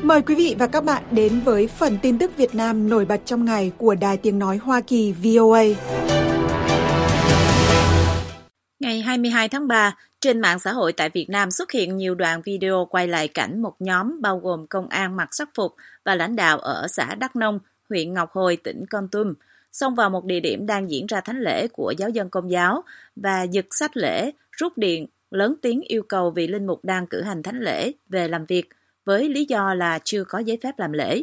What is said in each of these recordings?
Mời quý vị và các bạn đến với phần tin tức Việt Nam nổi bật trong ngày của Đài Tiếng Nói Hoa Kỳ VOA. Ngày 22 tháng 3, trên mạng xã hội tại Việt Nam xuất hiện nhiều đoạn video quay lại cảnh một nhóm bao gồm công an mặc sắc phục và lãnh đạo ở xã Đắk Nông, huyện Ngọc Hồi, tỉnh Kon Tum, xông vào một địa điểm đang diễn ra thánh lễ của giáo dân Công giáo và giật sách lễ, rút điện, lớn tiếng yêu cầu vị linh mục đang cử hành thánh lễ về làm việc với lý do là chưa có giấy phép làm lễ.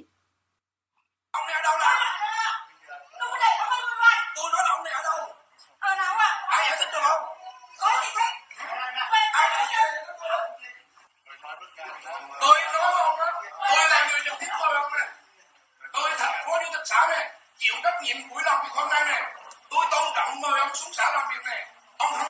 Tôi thành phố chủ tịch xã này chịu trách nhiệm buổi làm việc hôm nay này. Tôi tôn trọng mời ông xuống xã làm việc này. Ông không.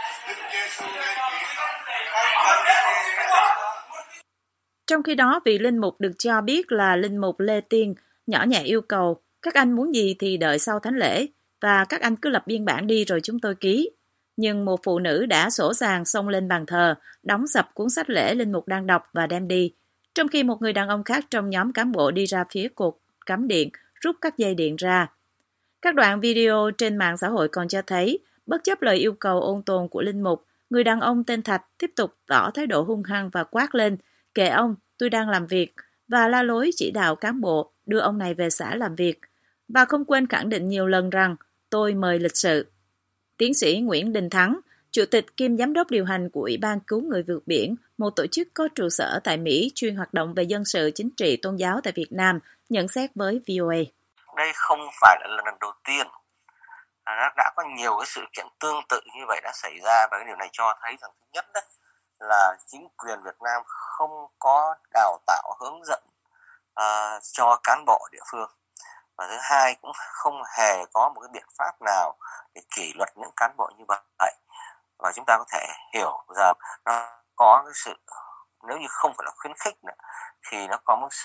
Trong khi đó, vị linh mục được cho biết là linh mục Lê Tiên nhỏ nhẹ yêu cầu các anh muốn gì thì đợi sau thánh lễ và các anh cứ lập biên bản đi rồi chúng tôi ký. Nhưng một phụ nữ đã sỗ sàng xông lên bàn thờ, đóng sập cuốn sách lễ linh mục đang đọc và đem đi. Trong khi một người đàn ông khác trong nhóm cán bộ đi ra phía cột cắm điện, rút các dây điện ra. Các đoạn video trên mạng xã hội còn cho thấy, bất chấp lời yêu cầu ôn tồn của linh mục, người đàn ông tên Thạch tiếp tục tỏ thái độ hung hăng và quát lên, kệ ông, tôi đang làm việc, và la lối chỉ đạo cán bộ đưa ông này về xã làm việc, và không quên khẳng định nhiều lần rằng tôi mời lịch sự. Tiến sĩ Nguyễn Đình Thắng, Chủ tịch kiêm Giám đốc điều hành của Ủy ban Cứu người vượt biển, một tổ chức có trụ sở tại Mỹ chuyên hoạt động về dân sự, chính trị, tôn giáo tại Việt Nam, nhận xét với VOA. Đây không phải là lần đầu tiên. Đã có nhiều cái sự kiện tương tự như vậy đã xảy ra, và cái điều này cho thấy rằng thứ nhất đấy là chính quyền Việt Nam không có đào tạo hướng dẫn cho cán bộ địa phương. Và thứ hai cũng không hề có một cái biện pháp nào để kỷ luật những cán bộ như vậy. Và chúng ta có thể hiểu rằng nó có cái sự, nếu như không phải là khuyến khích nữa, thì nó có một sự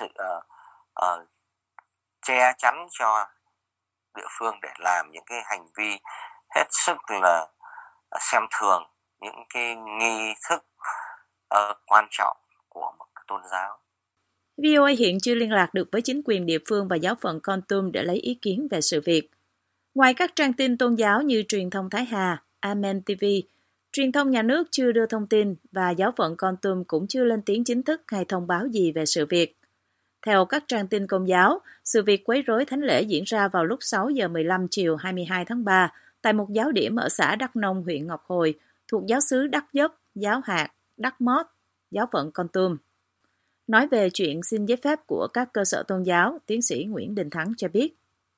che chắn cho địa phương để làm những cái hành vi hết sức là xem thường những cái nghi thức quan trọng của một tôn giáo. VOA hiện chưa liên lạc được với chính quyền địa phương và giáo phận Kon Tum để lấy ý kiến về sự việc. Ngoài các trang tin tôn giáo như truyền thông Thái Hà, Amen TV, truyền thông nhà nước chưa đưa thông tin và giáo phận Kon Tum cũng chưa lên tiếng chính thức hay thông báo gì về sự việc. Theo các trang tin Công giáo, sự việc quấy rối thánh lễ diễn ra vào lúc 6 giờ 15 chiều 22 tháng 3 tại một giáo điểm ở xã Đắk Nông, huyện Ngọc Hồi, thuộc giáo xứ Đắk Dấp, giáo hạt, Đắk Mót, giáo phận Kon Tum. Nói về chuyện xin giấy phép của các cơ sở tôn giáo, tiến sĩ Nguyễn Đình Thắng cho biết.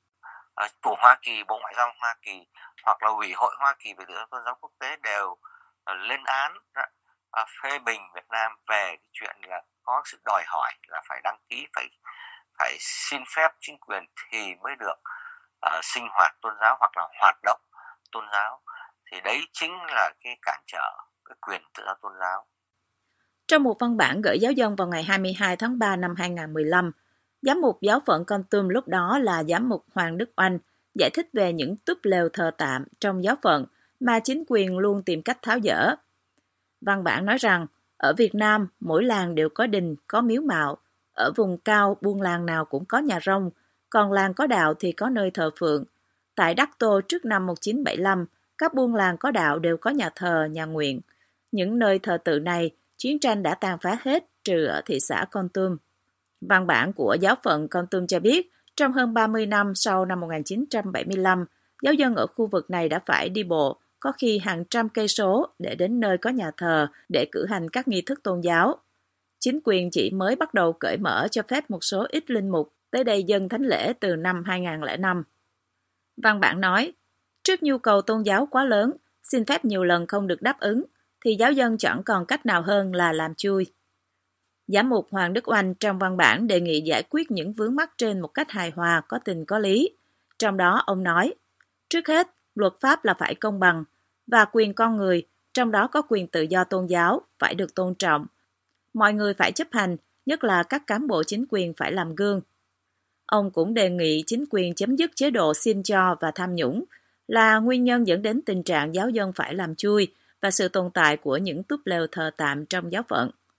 Của Hoa Kỳ, Bộ Ngoại giao Hoa Kỳ hoặc là Ủy hội Hoa Kỳ về tự do tôn giáo quốc tế đều lên án, phê bình Việt Nam về cái chuyện là có sự đòi hỏi là phải đăng ký, phải xin phép chính quyền thì mới được sinh hoạt tôn giáo hoặc là hoạt động tôn giáo. Thì đấy chính là cái cản trở cái quyền tự do tôn giáo. Trong một văn bản gửi giáo dân vào ngày 22 tháng 3 năm 2015, giám mục giáo phận Kon Tum lúc đó là giám mục Hoàng Đức Oanh giải thích về những túp lều thờ tạm trong giáo phận mà chính quyền luôn tìm cách tháo dỡ. Văn bản nói rằng, ở Việt Nam, mỗi làng đều có đình, có miếu mạo. Ở vùng cao, buôn làng nào cũng có nhà rông, còn làng có đạo thì có nơi thờ phượng. Tại Đắc Tô trước năm 1975, các buôn làng có đạo đều có nhà thờ, nhà nguyện. Những nơi thờ tự này, chiến tranh đã tàn phá hết, trừ ở thị xã Kon Tum. Văn bản của giáo phận Kon Tum cho biết, trong hơn 30 năm sau năm 1975, giáo dân ở khu vực này đã phải đi bộ, có khi hàng trăm cây số để đến nơi có nhà thờ để cử hành các nghi thức tôn giáo. Chính quyền chỉ mới bắt đầu cởi mở cho phép một số ít linh mục tới đây dâng thánh lễ từ năm 2005. Văn bản nói, trước nhu cầu tôn giáo quá lớn, xin phép nhiều lần không được đáp ứng, thì giáo dân chẳng còn cách nào hơn là làm chui. Giám mục Hoàng Đức Oanh trong văn bản đề nghị giải quyết những vướng mắc trên một cách hài hòa, có tình có lý. Trong đó ông nói, trước hết, luật pháp là phải công bằng, và quyền con người, trong đó có quyền tự do tôn giáo, phải được tôn trọng. Mọi người phải chấp hành, nhất là các cán bộ chính quyền phải làm gương. Ông cũng đề nghị chính quyền chấm dứt chế độ xin cho và tham nhũng, là nguyên nhân dẫn đến tình trạng giáo dân phải làm chui và sự tồn tại của những túp lều thờ tạm trong giáo phận.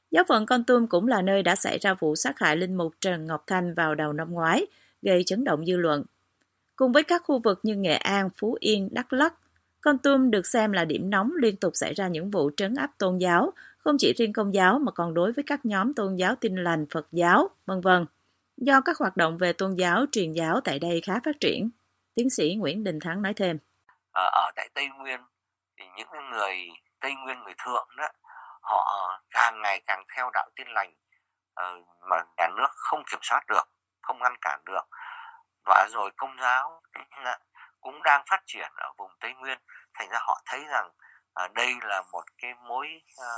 Giáo phận Kon Tum cũng là nơi đã xảy ra vụ sát hại linh mục Trần Ngọc Thanh vào đầu năm ngoái, gây chấn động dư luận. Cùng với các khu vực như Nghệ An, Phú Yên, Đắk Lắk, Kon Tum được xem là điểm nóng liên tục xảy ra những vụ trấn áp tôn giáo, không chỉ riêng Công giáo mà còn đối với các nhóm tôn giáo Tin lành, Phật giáo, v.v. do các hoạt động về tôn giáo, truyền giáo tại đây khá phát triển. Tiến sĩ Nguyễn Đình Thắng nói thêm. Ở tại Tây Nguyên, thì những người Tây Nguyên người thượng đó, họ càng ngày càng theo đạo Tin lành mà nhà nước không kiểm soát được, không ngăn cản được. Và rồi Công giáo cũng đang phát triển ở vùng Tây Nguyên, thành ra họ thấy rằng đây là một cái mối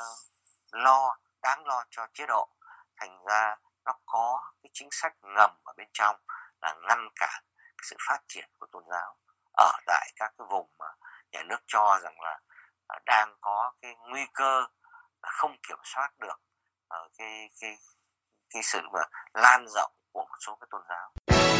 đáng lo cho chế độ, thành ra nó có cái chính sách ngầm ở bên trong là ngăn cản cái sự phát triển của tôn giáo ở tại các cái vùng mà nhà nước cho rằng là đang có cái nguy cơ không kiểm soát được cái sự mà lan rộng của một số cái tôn giáo.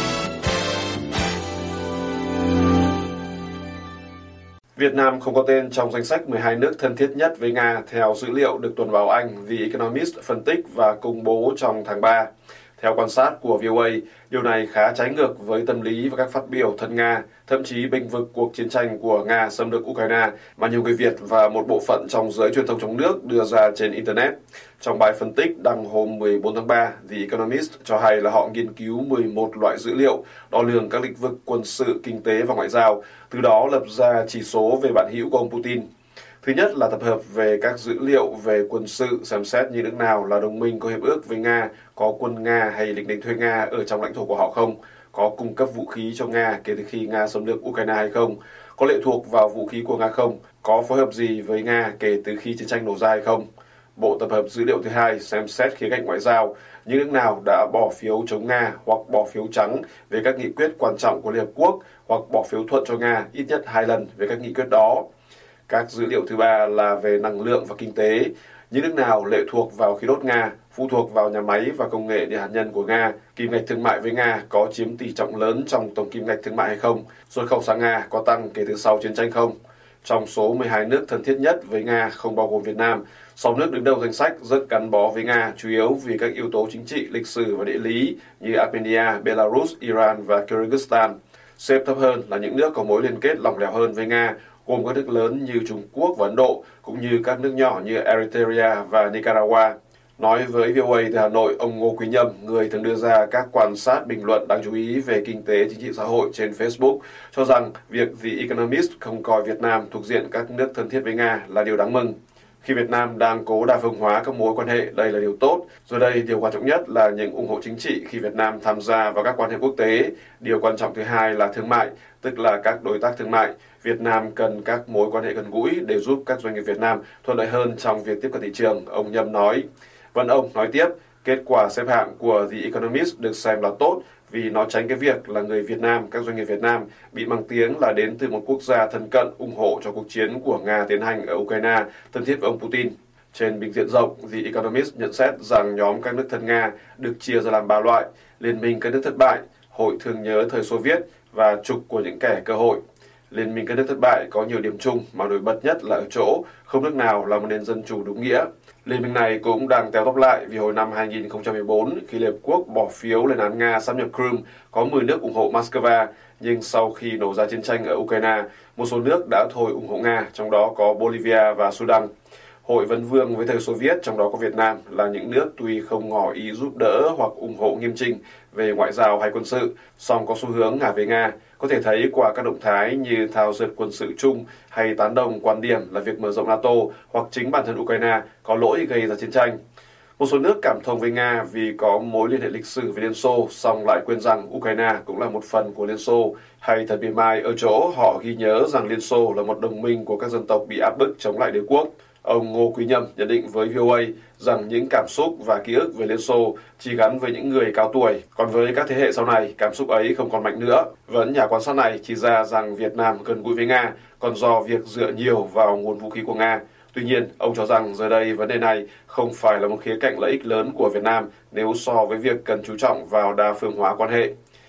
Việt Nam không có tên trong danh sách 12 nước thân thiết nhất với Nga theo dữ liệu được tuần báo Anh The Economist phân tích và công bố trong tháng 3. Theo quan sát của VOA, điều này khá trái ngược với tâm lý và các phát biểu thân Nga, thậm chí bênh vực cuộc chiến tranh của Nga xâm lược Ukraine mà nhiều người Việt và một bộ phận trong giới truyền thông trong nước đưa ra trên Internet. Trong bài phân tích đăng hôm 14 tháng 3, The Economist cho hay là họ nghiên cứu 11 loại dữ liệu đo lường các lĩnh vực quân sự, kinh tế và ngoại giao, từ đó lập ra chỉ số về bạn hữu của ông Putin. Thứ nhất là tập hợp về các dữ liệu về quân sự, xem xét như nước nào là đồng minh có hiệp ước với Nga, có quân Nga hay lính đánh thuê Nga ở trong lãnh thổ của họ không, có cung cấp vũ khí cho Nga kể từ khi Nga xâm lược Ukraine hay không, có lệ thuộc vào vũ khí của Nga không, có phối hợp gì với Nga kể từ khi chiến tranh nổ ra hay không. Bộ tập hợp dữ liệu thứ hai xem xét khía cạnh ngoại giao, những nước nào đã bỏ phiếu chống Nga hoặc bỏ phiếu trắng về các nghị quyết quan trọng của Liên Hợp Quốc hoặc bỏ phiếu thuận cho Nga ít nhất 2 lần về các nghị quyết đó. Các dữ liệu thứ ba là về năng lượng và kinh tế, những nước nào lệ thuộc vào khí đốt Nga, phụ thuộc vào nhà máy và công nghệ điện hạt nhân của Nga, kim ngạch thương mại với Nga có chiếm tỷ trọng lớn trong tổng kim ngạch thương mại hay không, xuất khẩu sang Nga có tăng kể từ sau chiến tranh không. Trong số 12 nước thân thiết nhất với Nga không bao gồm Việt Nam, 6 nước đứng đầu danh sách rất gắn bó với Nga chủ yếu vì các yếu tố chính trị, lịch sử và địa lý như Armenia, Belarus, Iran và Kyrgyzstan. Xếp thấp hơn là những nước có mối liên kết lỏng lẻo hơn với Nga, gồm các nước lớn như Trung Quốc và Ấn Độ, cũng như các nước nhỏ như Eritrea và Nicaragua. Nói với VOA từ Hà Nội, ông Ngô Quý Nhâm, người thường đưa ra các quan sát bình luận đáng chú ý về kinh tế, chính trị xã hội trên Facebook, cho rằng việc The Economist không coi Việt Nam thuộc diện các nước thân thiết với Nga là điều đáng mừng. Khi Việt Nam đang cố đa phương hóa các mối quan hệ, đây là điều tốt. Rồi đây, điều quan trọng nhất là những ủng hộ chính trị khi Việt Nam tham gia vào các quan hệ quốc tế. Điều quan trọng thứ hai là thương mại, tức là các đối tác thương mại. Việt Nam cần các mối quan hệ gần gũi để giúp các doanh nghiệp Việt Nam thuận lợi hơn trong việc tiếp cận thị trường, ông Nhâm nói. Vẫn ông nói tiếp, kết quả xếp hạng của The Economist được xem là tốt vì nó tránh cái việc là người Việt Nam, các doanh nghiệp Việt Nam bị mang tiếng là đến từ một quốc gia thân cận ủng hộ cho cuộc chiến của Nga tiến hành ở Ukraine, thân thiết với ông Putin. Trên bình diện rộng, The Economist nhận xét rằng nhóm các nước thân Nga được chia ra làm 3 loại, Liên minh các nước thất bại, Hội thương nhớ thời Xô Viết và trục của những kẻ cơ hội. Liên minh các nước thất bại có nhiều điểm chung mà nổi bật nhất là ở chỗ không nước nào là một nền dân chủ đúng nghĩa. Liên minh này cũng đang teo tóp lại vì hồi năm 2014, khi Liên Hợp Quốc bỏ phiếu lên án Nga sáp nhập Crimea, có 10 nước ủng hộ Moscow, nhưng sau khi nổ ra chiến tranh ở Ukraine, một số nước đã thôi ủng hộ Nga, trong đó có Bolivia và Sudan. Hội Vấn Vương với thời Xô Viết, trong đó có Việt Nam, là những nước tuy không ngỏ ý giúp đỡ hoặc ủng hộ nghiêm chỉnh về ngoại giao hay quân sự, song có xu hướng ngả về Nga, có thể thấy qua các động thái như thao dượt quân sự chung hay tán đồng quan điểm là việc mở rộng NATO hoặc chính bản thân Ukraine có lỗi gây ra chiến tranh. Một số nước cảm thông với Nga vì có mối liên hệ lịch sử với Liên Xô, song lại quên rằng Ukraine cũng là một phần của Liên Xô, hay thật mỉa mai ở chỗ họ ghi nhớ rằng Liên Xô là một đồng minh của các dân tộc bị áp bức chống lại đế quốc. Ông Ngô Quý Nhâm nhận định với VOA rằng những cảm xúc và ký ức về Liên Xô chỉ gắn với những người cao tuổi, còn với các thế hệ sau này, cảm xúc ấy không còn mạnh nữa. Vẫn nhà quan sát này chỉ ra rằng Việt Nam gần gũi với Nga, còn do việc dựa nhiều vào nguồn vũ khí của Nga. Tuy nhiên, ông cho rằng giờ đây vấn đề này không phải là một khía cạnh lợi ích lớn của Việt Nam nếu so với việc cần chú trọng vào đa phương hóa quan hệ.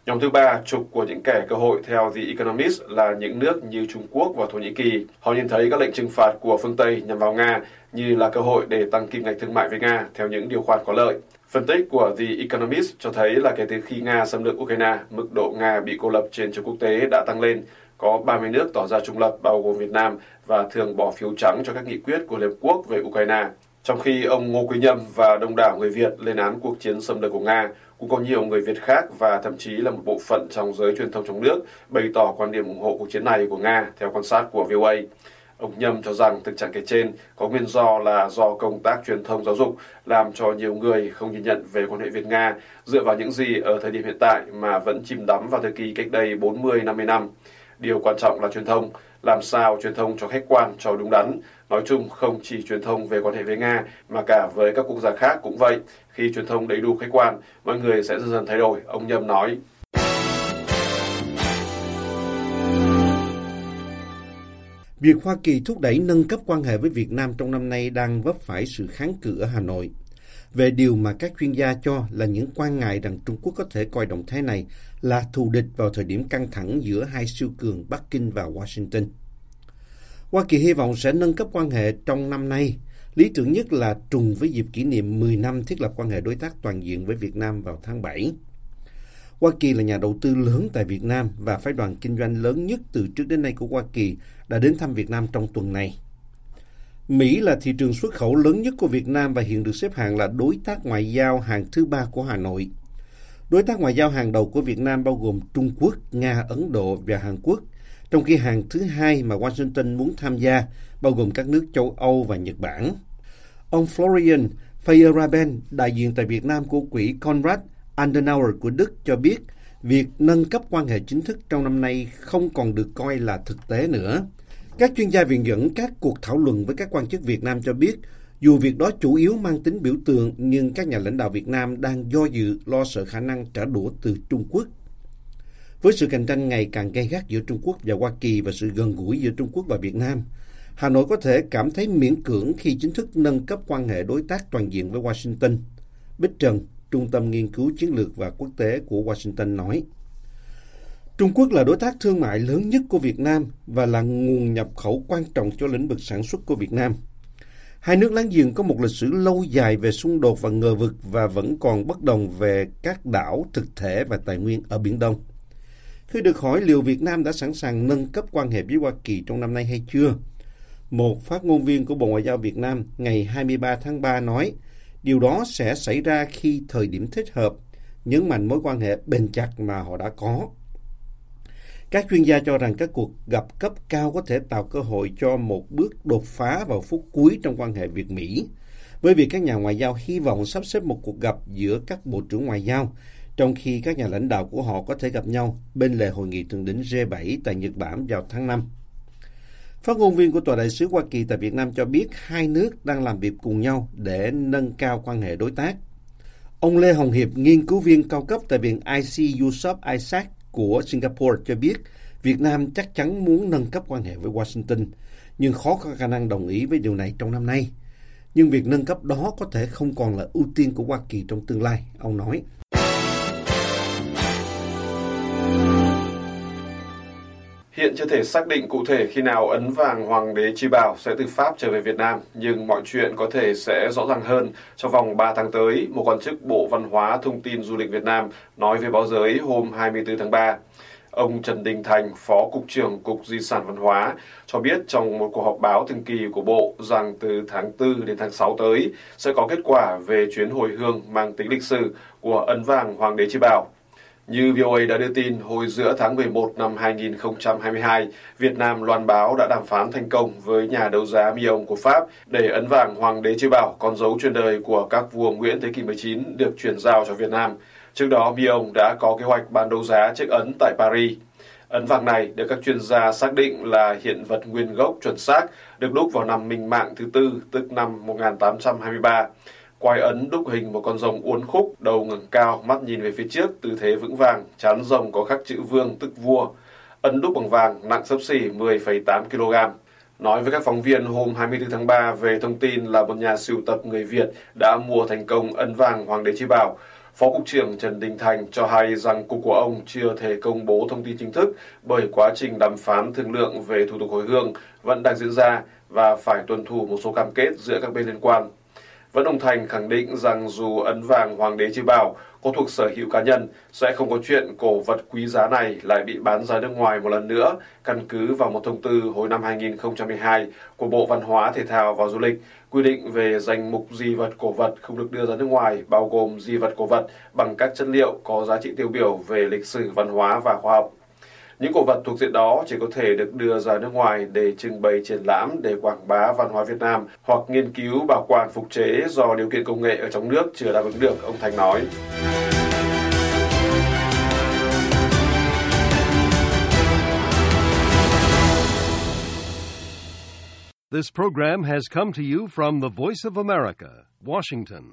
Nhóm thứ ba, trục của những kẻ cơ hội theo The Economist là những nước như Trung Quốc và Thổ Nhĩ Kỳ. Họ nhìn thấy các lệnh trừng phạt của phương Tây nhằm vào Nga như là cơ hội để tăng kim ngạch thương mại với Nga theo những điều khoản có lợi. Phân tích của The Economist cho thấy là kể từ khi Nga xâm lược Ukraine, mức độ Nga bị cô lập trên trường quốc tế đã tăng lên. Có 30 nước tỏ ra trung lập bao gồm Việt Nam và thường bỏ phiếu trắng cho các nghị quyết của Liên Hợp Quốc về Ukraine. Trong khi ông Ngô Quý Nhâm và đông đảo người Việt lên án cuộc chiến xâm lược của Nga, cũng có nhiều người Việt khác và thậm chí là một bộ phận trong giới truyền thông trong nước bày tỏ quan điểm ủng hộ cuộc chiến này của Nga theo quan sát của VOA. Ông Nhâm cho rằng thực trạng kể trên có nguyên do là do công tác truyền thông giáo dục làm cho nhiều người không nhìn nhận về quan hệ Việt-Nga dựa vào những gì ở thời điểm hiện tại mà vẫn chìm đắm vào thời kỳ cách đây 40-50 năm. Điều quan trọng là truyền thông, làm sao truyền thông cho khách quan, cho đúng đắn. Nói chung không chỉ truyền thông về quan hệ với Nga mà cả với các quốc gia khác cũng vậy. Khi truyền thông đầy đủ khách quan, mọi người sẽ dần dần thay đổi, ông Nhâm nói. Việc Hoa Kỳ thúc đẩy nâng cấp quan hệ với Việt Nam trong năm nay đang vấp phải sự kháng cự ở Hà Nội về điều mà các chuyên gia cho là những quan ngại rằng Trung Quốc có thể coi động thái này là thù địch vào thời điểm căng thẳng giữa hai siêu cường Bắc Kinh và Washington. Hoa Kỳ hy vọng sẽ nâng cấp quan hệ trong năm nay, lý tưởng nhất là trùng với dịp kỷ niệm 10 năm thiết lập quan hệ đối tác toàn diện với Việt Nam vào tháng 7. Hoa Kỳ là nhà đầu tư lớn tại Việt Nam và phái đoàn kinh doanh lớn nhất từ trước đến nay của Hoa Kỳ đã đến thăm Việt Nam trong tuần này. Mỹ là thị trường xuất khẩu lớn nhất của Việt Nam và hiện được xếp hạng là đối tác ngoại giao hàng thứ 3 của Hà Nội. Đối tác ngoại giao hàng đầu của Việt Nam bao gồm Trung Quốc, Nga, Ấn Độ và Hàn Quốc, trong khi hàng thứ 2 mà Washington muốn tham gia bao gồm các nước châu Âu và Nhật Bản. Ông Florian Feyerabend, đại diện tại Việt Nam của quỹ Konrad Adenauer của Đức cho biết việc nâng cấp quan hệ chính thức trong năm nay không còn được coi là thực tế nữa. Các chuyên gia viện dẫn các cuộc thảo luận với các quan chức Việt Nam cho biết dù việc đó chủ yếu mang tính biểu tượng nhưng các nhà lãnh đạo Việt Nam đang do dự lo sợ khả năng trả đũa từ Trung Quốc. Với sự cạnh tranh ngày càng gay gắt giữa Trung Quốc và Hoa Kỳ và sự gần gũi giữa Trung Quốc và Việt Nam, Hà Nội có thể cảm thấy miễn cưỡng khi chính thức nâng cấp quan hệ đối tác toàn diện với Washington. Bích Trần, Trung tâm Nghiên cứu Chiến lược và Quốc tế của Washington nói, Trung Quốc là đối tác thương mại lớn nhất của Việt Nam và là nguồn nhập khẩu quan trọng cho lĩnh vực sản xuất của Việt Nam. Hai nước láng giềng có một lịch sử lâu dài về xung đột và ngờ vực và vẫn còn bất đồng về các đảo, thực thể và tài nguyên ở Biển Đông. Khi được hỏi liệu Việt Nam đã sẵn sàng nâng cấp quan hệ với Hoa Kỳ trong năm nay hay chưa, một phát ngôn viên của Bộ Ngoại giao Việt Nam ngày 23 tháng 3 nói điều đó sẽ xảy ra khi thời điểm thích hợp, nhấn mạnh mối quan hệ bền chặt mà họ đã có. Các chuyên gia cho rằng các cuộc gặp cấp cao có thể tạo cơ hội cho một bước đột phá vào phút cuối trong quan hệ Việt-Mỹ, với việc các nhà ngoại giao hy vọng sắp xếp một cuộc gặp giữa các bộ trưởng ngoại giao, trong khi các nhà lãnh đạo của họ có thể gặp nhau bên lề hội nghị thượng đỉnh G7 tại Nhật Bản vào tháng 5. Phát ngôn viên của Tòa đại sứ Hoa Kỳ tại Việt Nam cho biết hai nước đang làm việc cùng nhau để nâng cao quan hệ đối tác. Ông Lê Hồng Hiệp, nghiên cứu viên cao cấp tại Viện IC Yusof Isaac của Singapore cho biết Việt Nam chắc chắn muốn nâng cấp quan hệ với Washington, nhưng khó có khả năng đồng ý với điều này trong năm nay. Nhưng việc nâng cấp đó có thể không còn là ưu tiên của Hoa Kỳ trong tương lai, ông nói. Hiện chưa thể xác định cụ thể khi nào ấn vàng Hoàng đế Chi Bảo sẽ từ Pháp trở về Việt Nam, nhưng mọi chuyện có thể sẽ rõ ràng hơn trong vòng 3 tháng tới, một quan chức Bộ Văn hóa, Thông tin, Du lịch Việt Nam nói với báo giới hôm 24 tháng 3. Ông Trần Đình Thành, Phó Cục trưởng Cục Di sản Văn hóa, cho biết trong một cuộc họp báo thường kỳ của Bộ rằng từ tháng 4 đến tháng 6 tới sẽ có kết quả về chuyến hồi hương mang tính lịch sử của ấn vàng Hoàng đế Chi Bảo. Như VOA đã đưa tin, hồi giữa tháng 11 năm 2022, Việt Nam loan báo đã đàm phán thành công với nhà đấu giá Millon của Pháp để ấn vàng Hoàng đế Chi Bảo, con dấu truyền đời của các vua Nguyễn thế kỷ 19, được chuyển giao cho Việt Nam. Trước đó, Millon đã có kế hoạch bán đấu giá chiếc ấn tại Paris. Ấn vàng này được các chuyên gia xác định là hiện vật nguyên gốc chuẩn xác, được đúc vào năm Minh Mạng thứ tư, tức năm 1823. Quai ấn đúc hình một con rồng uốn khúc, đầu ngẩng cao, mắt nhìn về phía trước, tư thế vững vàng, trán rồng có khắc chữ vương tức vua. Ấn đúc bằng vàng, nặng xấp xỉ 10,8 kg. Nói với các phóng viên hôm 24 tháng 3 về thông tin là một nhà sưu tập người Việt đã mua thành công ấn vàng Hoàng đế Chi Bảo, Phó Cục trưởng Trần Đình Thành cho hay rằng Cục của ông chưa thể công bố thông tin chính thức bởi quá trình đàm phán thương lượng về thủ tục hồi hương vẫn đang diễn ra và phải tuân thủ một số cam kết giữa các bên liên quan. Vẫn ông Thành khẳng định rằng dù ấn vàng Hoàng đế Chi Bảo có thuộc sở hữu cá nhân, sẽ không có chuyện cổ vật quý giá này lại bị bán ra nước ngoài một lần nữa, căn cứ vào một thông tư hồi năm 2012 của Bộ Văn hóa, Thể thao và Du lịch, quy định về danh mục di vật cổ vật không được đưa ra nước ngoài, bao gồm di vật cổ vật bằng các chất liệu có giá trị tiêu biểu về lịch sử, văn hóa và khoa học. Những cổ vật thuộc diện đó chỉ có thể được đưa ra nước ngoài để trưng bày triển lãm để quảng bá văn hóa Việt Nam hoặc nghiên cứu bảo quản phục chế do điều kiện công nghệ ở trong nước chưa đáp ứng được, ông Thành nói. This program has come to you from the Voice of America, Washington.